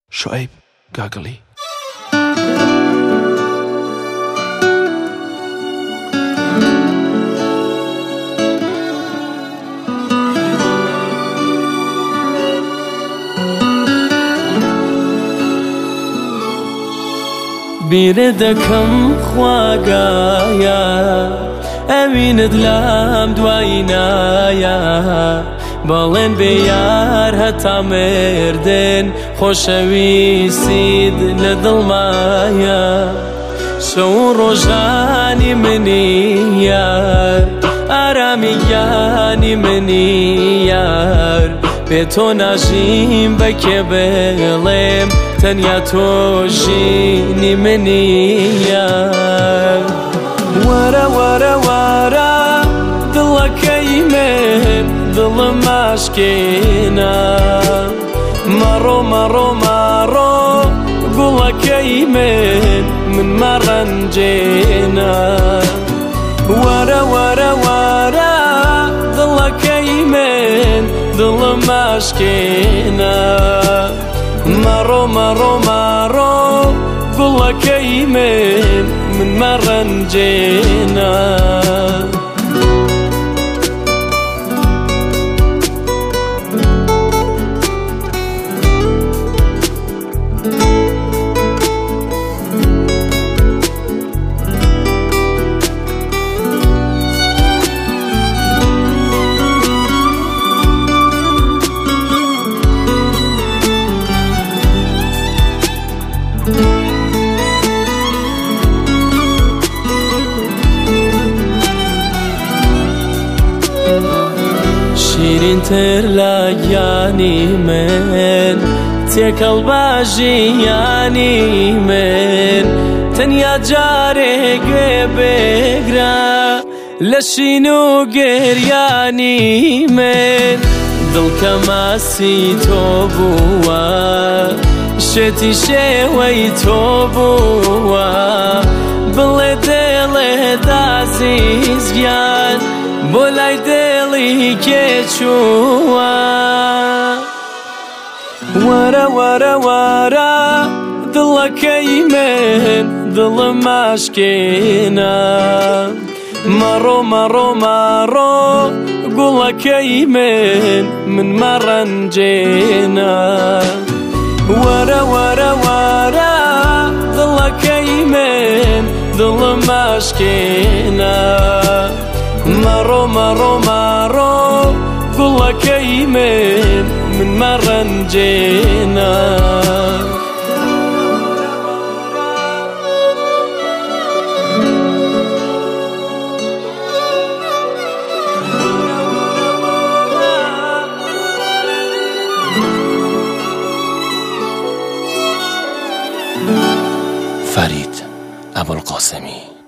شعيب قاقلي. بیردەکەم خواگایە ئەوینت لام دوایینایە بەڵێن بێ یار هەتا مردن خۆشەویستیت لە دڵمایە شەو ڕۆژانی منی یار ئارامی گیانی منی یار بێ تۆ ناژیم بە کێ بڵێم تەنیا تۆ ژینی منی یار وەرە وەرە وەرە دڵەکەی من دڵم ئاشکێنە مەڕۆ مەڕۆ مەڕۆ گوڵەکەی من مەڕەنجێنە وەرە وەرە وەرە دڵەکەی من دڵم ئاشکێنە مەڕۆ مەڕۆ مەڕۆ گوڵەکەی من مەڕەنجێنە شیرینتر لە گیانی من تێکەڵ بە ژیانی من تەنیا جارێک گوێ بگرە لە شین و گریانی من دڵکە ماسی تۆ بووە شێتی شێوەی تۆ بووە بڵێ دڵێت ئازیز گیان بۆ لای دڵی کێچووە وەرە وەرە وەرە دڵەکەی من دڵم ئاشکێنە مەڕۆ مەڕۆ مەڕۆ گوڵەکەی من مەڕەنجێنە وەرە وەرە وەرە دڵەکەی من دڵم ئاشکێنە مەڕۆ مەڕۆ مەڕۆ گوڵەکەی من مەڕەنجێنە فرید ابوالقاسمی.